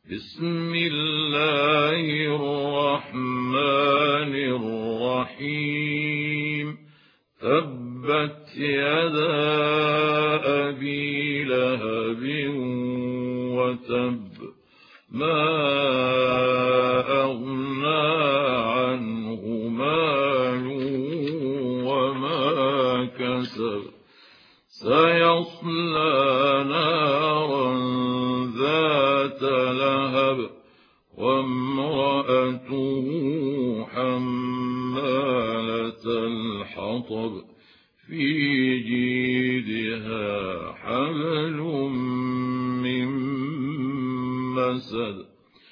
بسم الله الرحمن الرحيم تبت يدا أبي لهب وتب ما أغنى عنه ماله وما كسب سيصلى نارا ذات لهب وامرأته حمالة الحطب في جيدها حبل من مسد